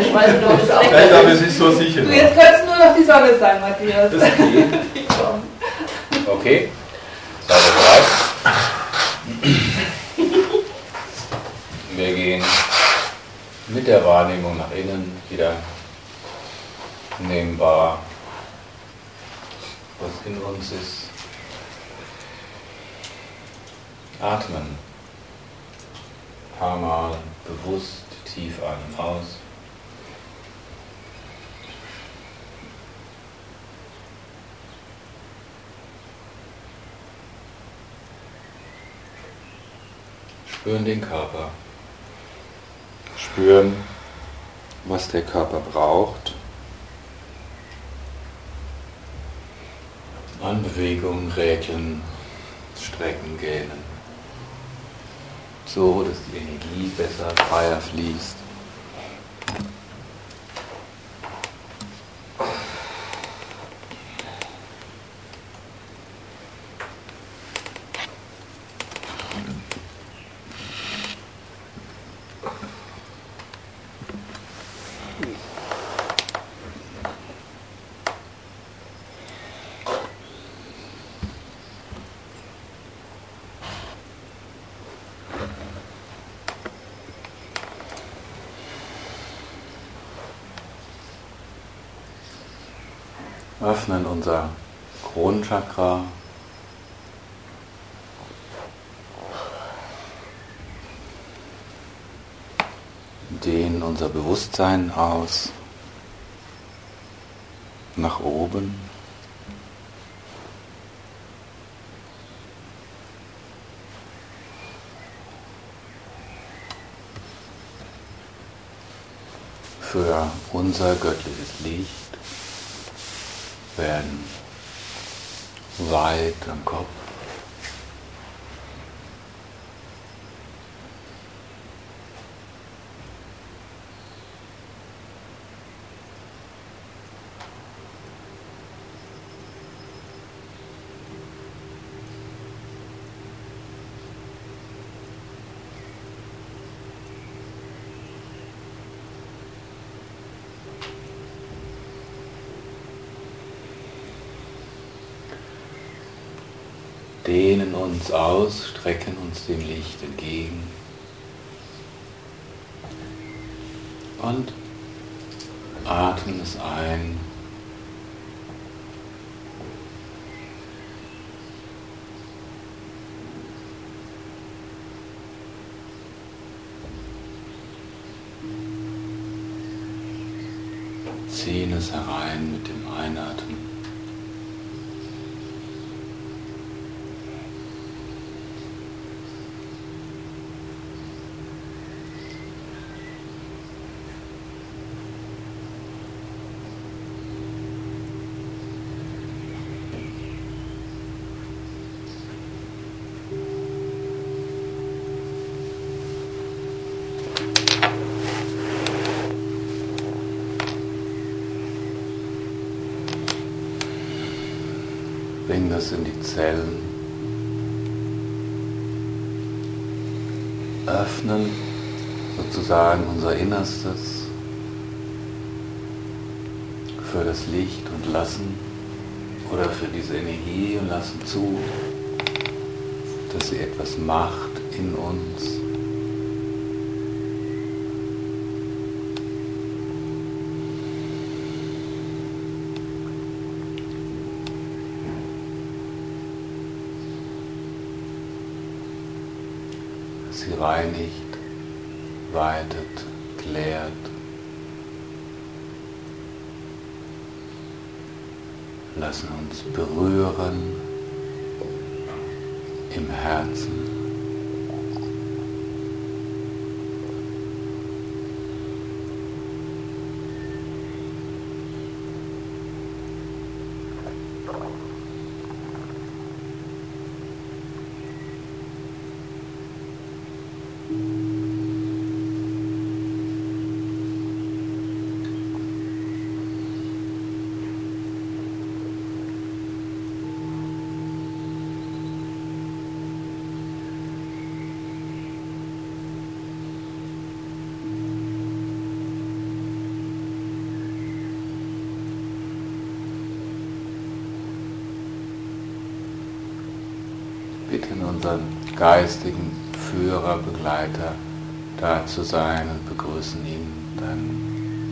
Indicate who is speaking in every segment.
Speaker 1: ich weiß nicht, ob es auch
Speaker 2: Nein, aber es ist so sicher.
Speaker 1: Du, jetzt kannst nur noch die Sonne sein, Matthias.
Speaker 2: Das geht.
Speaker 3: Okay. Seid ihr bereit? Wir gehen mit der Wahrnehmung nach innen wieder. Nehmen wahr, was in uns ist. Atmen. Ein paar Mal bewusst tief ein und aus. Spüren den Körper.
Speaker 4: Spüren, was der Körper braucht.
Speaker 3: An Bewegung, Räkeln, Strecken, Gähnen. So, dass die Energie besser, freier fließt. Öffnen unser Kronchakra. Dehnen unser Bewusstsein aus nach oben. Für unser göttliches Licht werden weit am Kopf. Dehnen uns aus, strecken uns dem Licht entgegen und atmen es ein. Ziehen es herein mit dem Einatmen. Bringen das in die Zellen. Öffnen sozusagen unser Innerstes für das Licht und lassen oder für diese Energie und lassen zu, dass sie etwas macht in uns. Sie reinigt, weitet, klärt. Lassen uns berühren im Herzen. bitten, unseren geistigen Führer, Begleiter da zu sein und begrüßen ihn dann.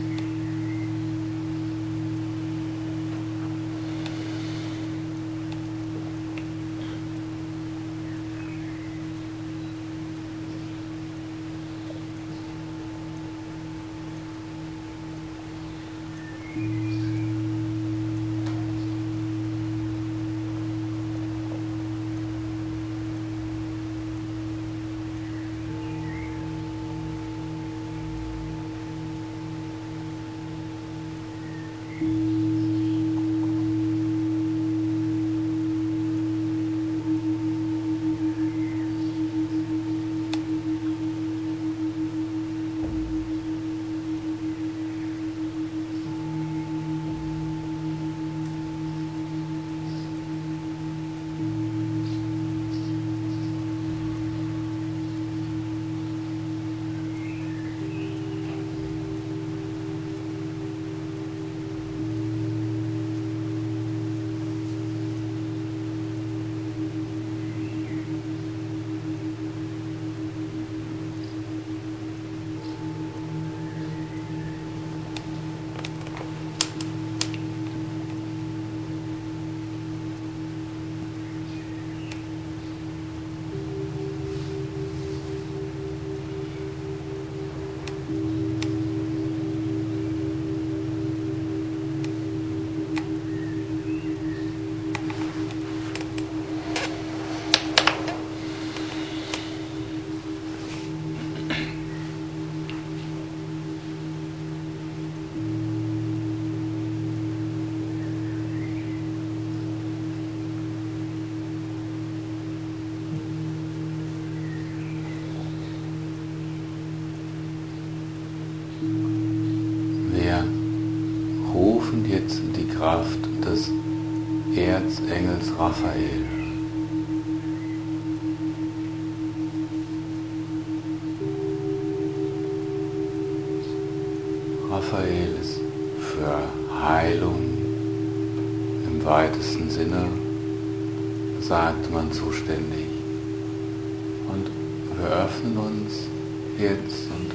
Speaker 3: Jetzt die Kraft des Erzengels Raphael. Raphael ist für Heilung im weitesten Sinne, sagt man, zuständig. Und wir öffnen uns jetzt und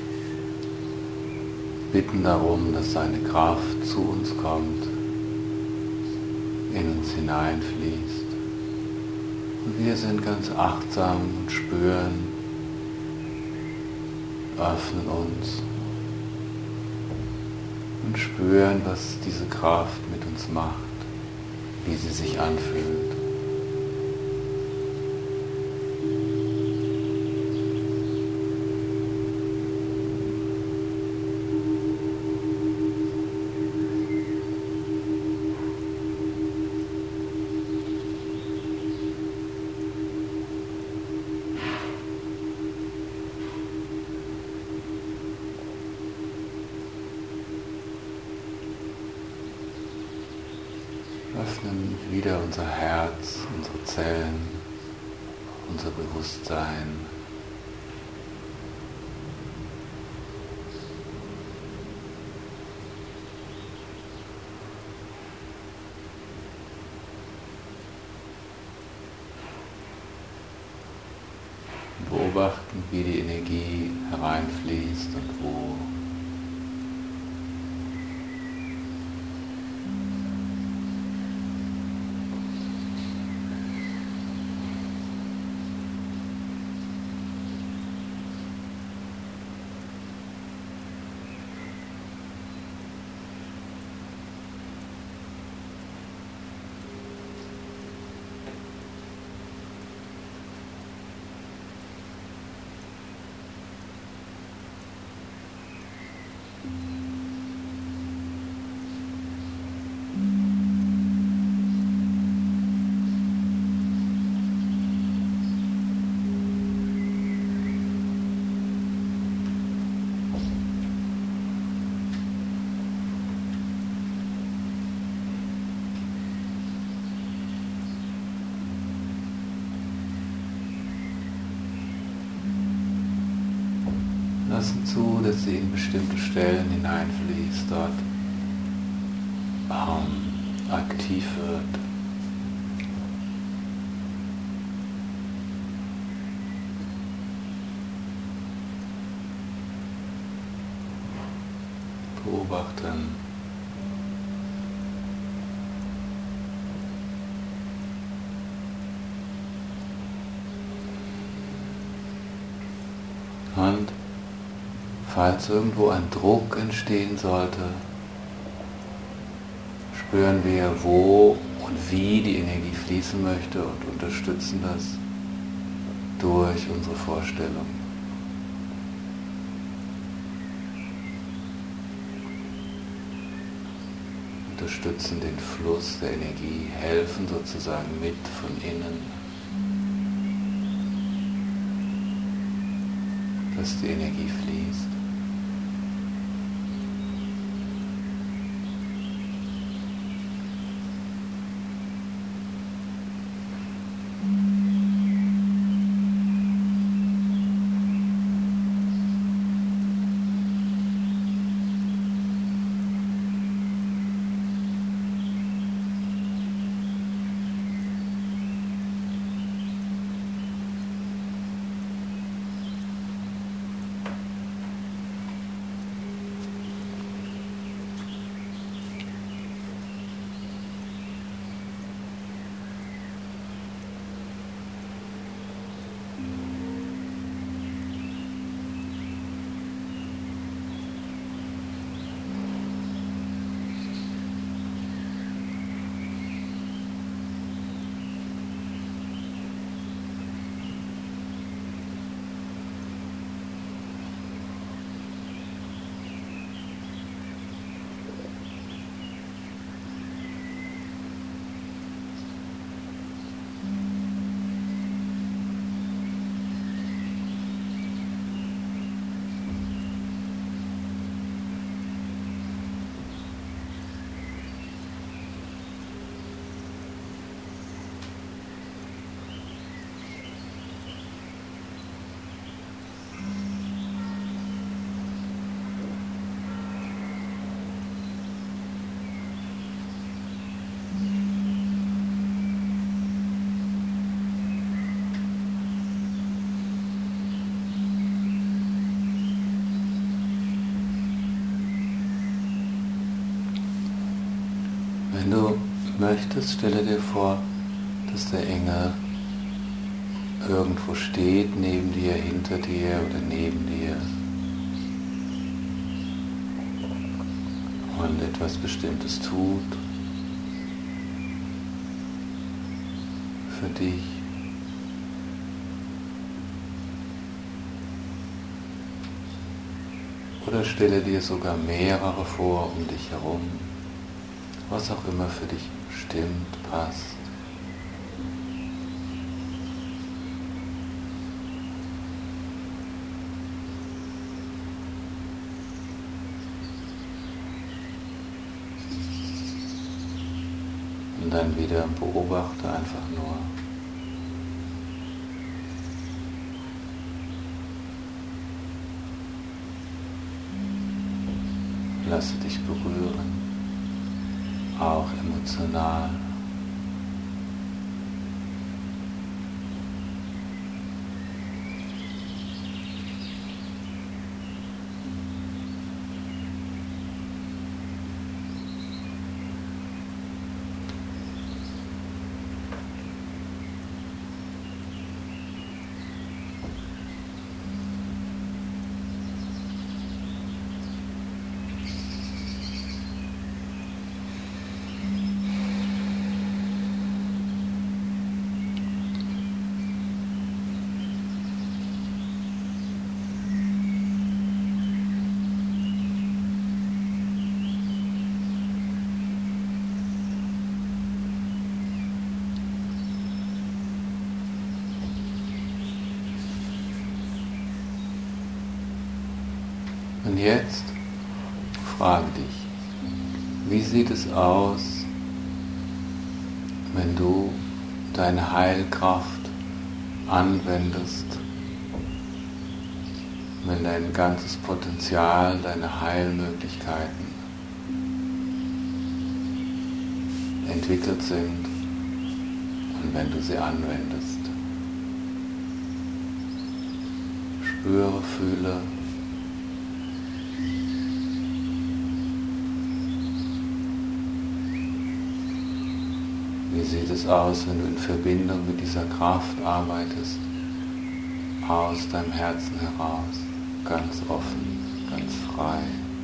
Speaker 3: bitten darum, dass seine Kraft zu uns kommt, in uns hineinfließt. Und wir sind ganz achtsam und spüren, öffnen uns und spüren, was diese Kraft mit uns macht, wie sie sich anfühlt. Öffnen wieder unser Herz, unsere Zellen, unser Bewusstsein. Beobachten, wie die Energie hereinfließt und wo. Lassen zu, dass sie in bestimmte Stellen hineinfließt, dort aktiv wird. beobachten. Und falls irgendwo ein Druck entstehen sollte, spüren wir, wo und wie die Energie fließen möchte und unterstützen das durch unsere Vorstellung. Unterstützen den Fluss der Energie, helfen sozusagen mit von innen, dass die Energie fließt. Wenn du möchtest, stelle dir vor, dass der Engel irgendwo steht, neben dir, hinter dir oder neben dir und etwas Bestimmtes tut für dich. Oder stelle dir sogar mehrere vor um dich herum. Was auch immer für dich stimmt, passt. Und dann wieder beobachte einfach nur. Lasse dich berühren. Auch emotional. Und jetzt frage dich, wie sieht es aus, wenn du deine Heilkraft anwendest, wenn dein ganzes Potenzial, deine Heilmöglichkeiten entwickelt sind und wenn du sie anwendest. Spüre, fühle, Wie sieht es aus, wenn du in Verbindung mit dieser Kraft arbeitest, aus deinem Herzen heraus, ganz offen, ganz frei?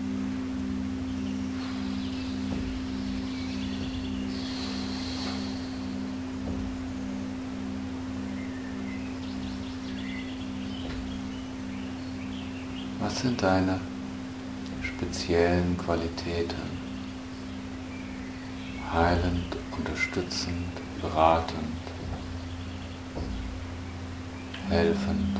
Speaker 3: Was sind deine speziellen Qualitäten? Heilend, unterstützend, beratend, helfend.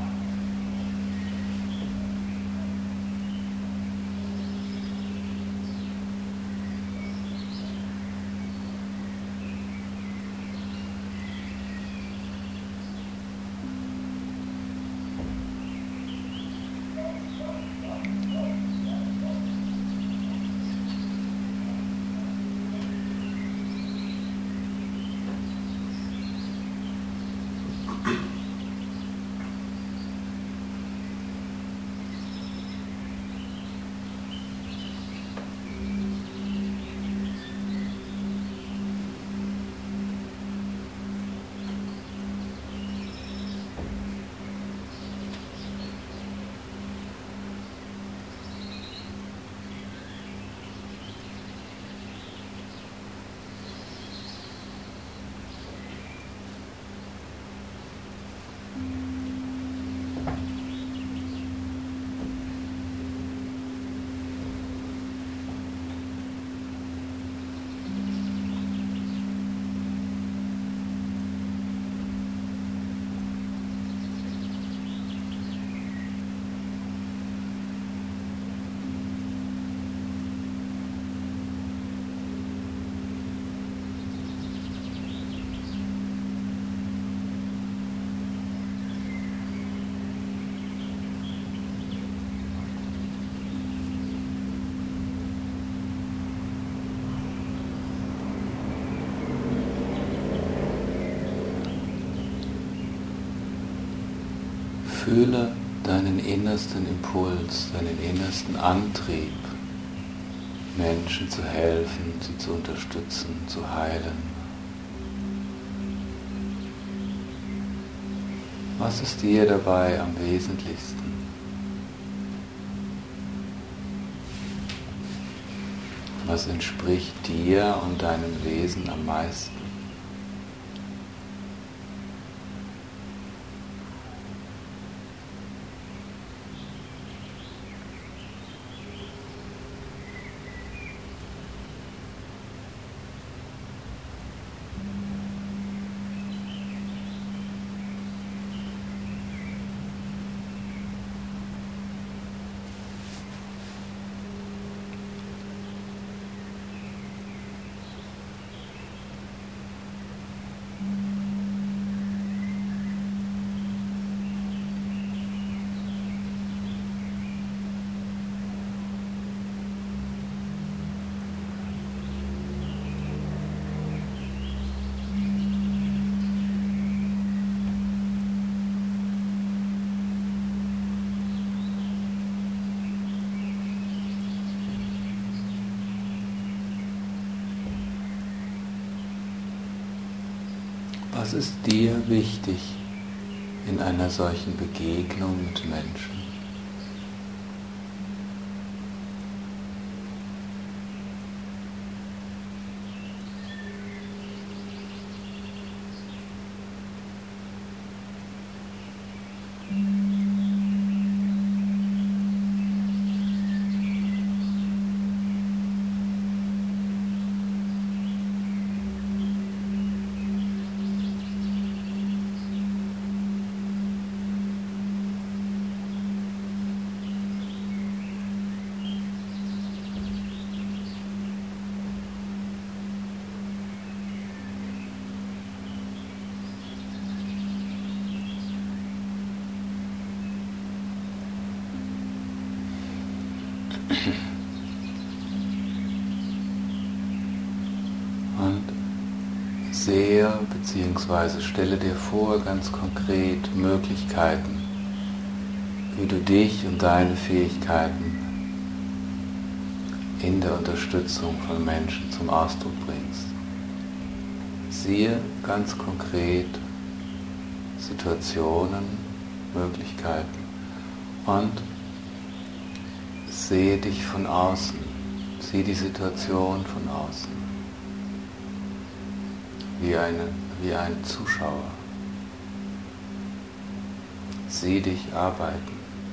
Speaker 3: Fühle deinen innersten Impuls, deinen innersten Antrieb, Menschen zu helfen, sie zu unterstützen, zu heilen. Was ist dir dabei am wesentlichsten? Was entspricht dir und deinem Wesen am meisten? Was ist dir wichtig in einer solchen Begegnung mit Menschen? Und sehe bzw. stelle dir vor ganz konkret Möglichkeiten, wie du dich und deine Fähigkeiten in der Unterstützung von Menschen zum Ausdruck bringst. Siehe ganz konkret Situationen, Möglichkeiten und sehe dich von außen, sieh die Situation von außen, wie ein Zuschauer. Sieh dich arbeiten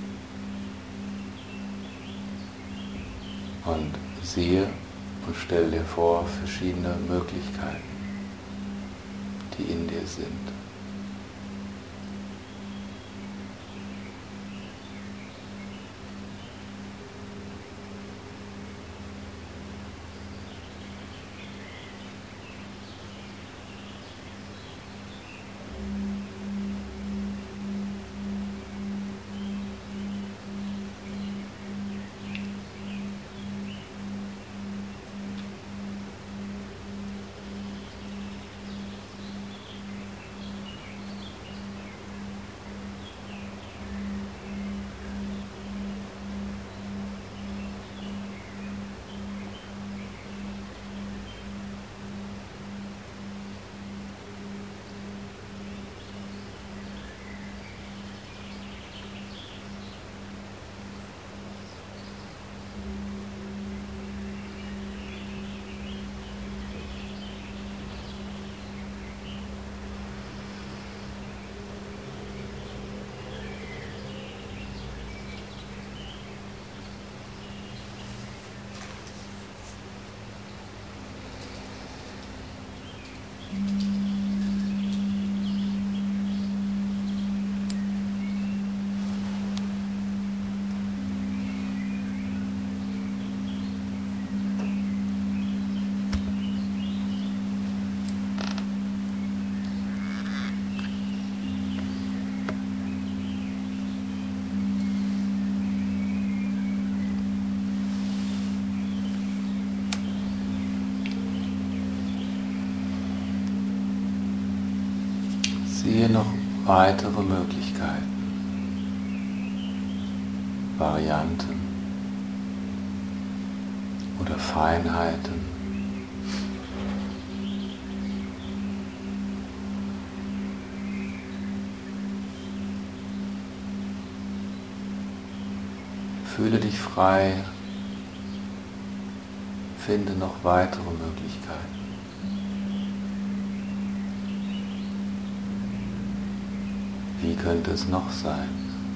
Speaker 3: und siehe und stell dir vor verschiedene Möglichkeiten, die in dir sind. Siehe noch weitere Möglichkeiten, Varianten oder Feinheiten. Fühle dich frei, finde noch weitere Möglichkeiten. Wie könnte es noch sein?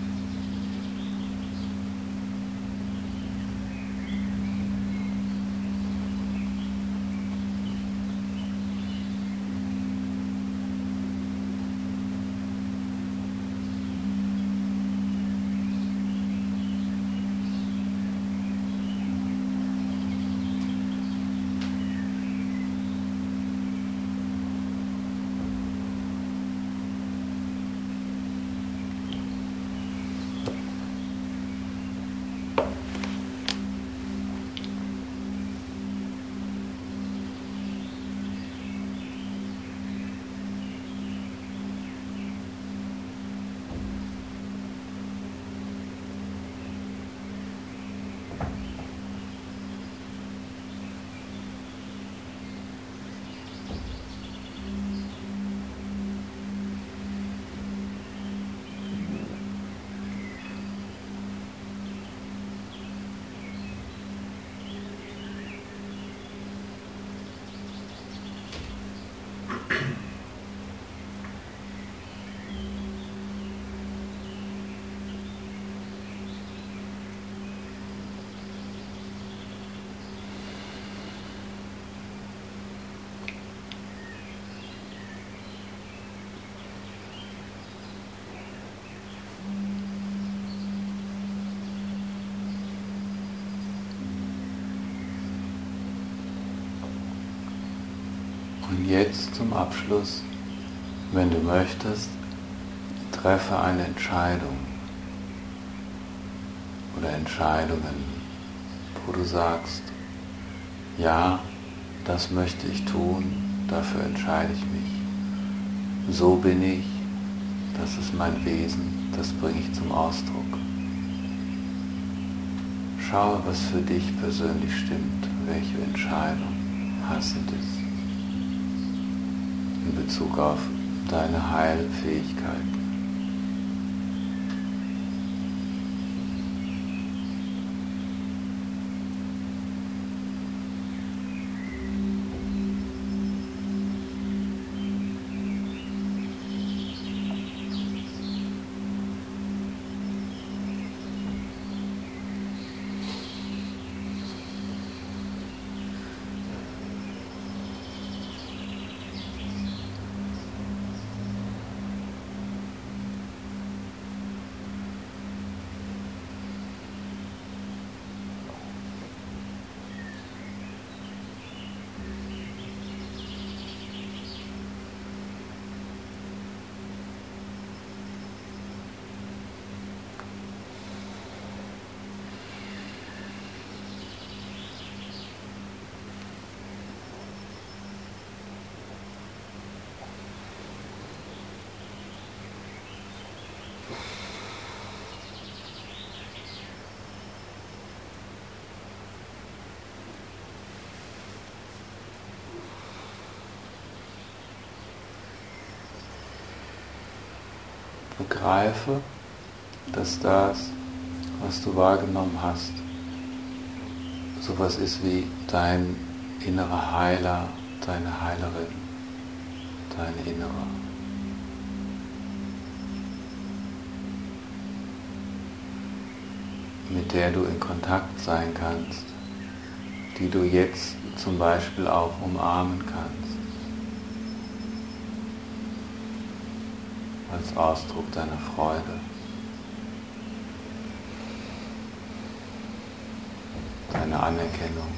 Speaker 3: Und jetzt zum Abschluss, wenn du möchtest, treffe eine Entscheidung oder Entscheidungen, wo du sagst, ja, das möchte ich tun, dafür entscheide ich mich. So bin ich, das ist mein Wesen, das bringe ich zum Ausdruck. Schaue, was für dich persönlich stimmt, welche Entscheidung passend ist. in Bezug auf deine Heilfähigkeiten. Begreife, dass das, was du wahrgenommen hast, sowas ist wie dein innerer Heiler, deine Heilerin, deine Innere. Mit der du in Kontakt sein kannst, die du jetzt zum Beispiel auch umarmen kannst. Als Ausdruck deiner Freude, deiner Anerkennung.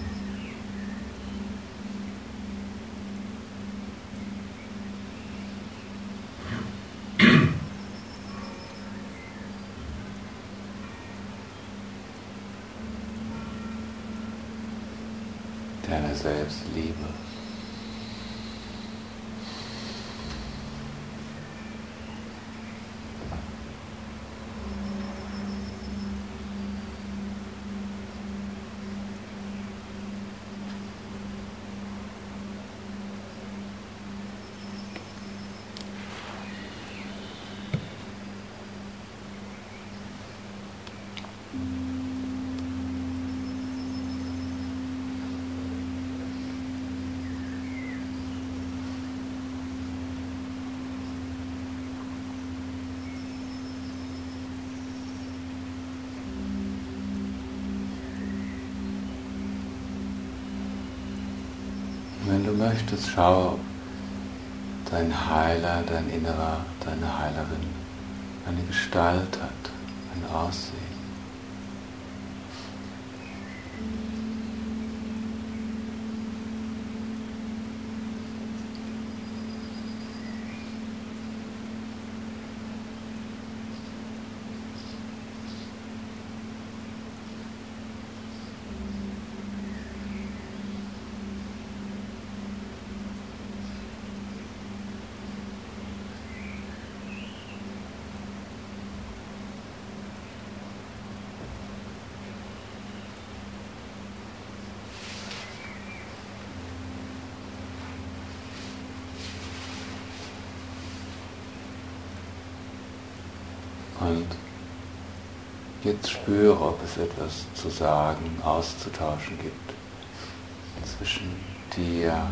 Speaker 3: Deiner Selbstliebe. Wenn du möchtest, schau, ob dein Heiler, dein Innerer, deine Heilerin eine Gestalt hat, ein Aussehen. Und jetzt spüre, ob es etwas zu sagen, auszutauschen gibt zwischen dir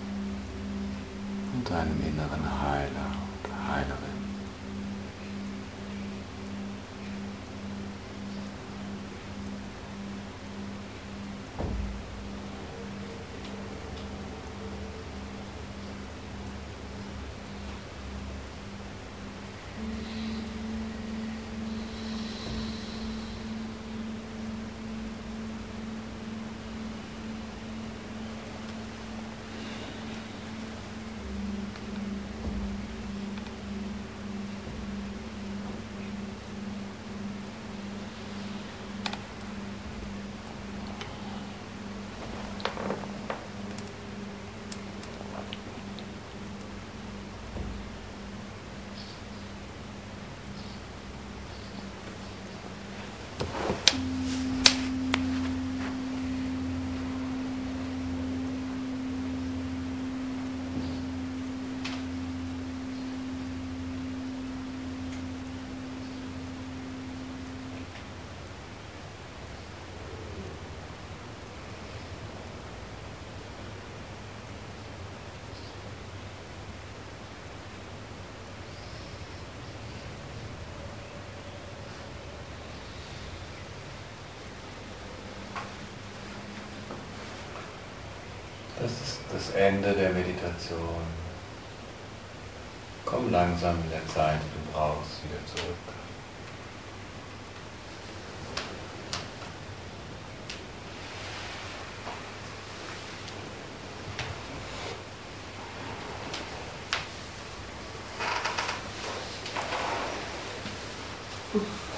Speaker 3: und deinem inneren Heiler und Heilerin. Das ist das Ende der Meditation. Komm langsam in der Zeit, die du brauchst, wieder zurück.
Speaker 1: Uff.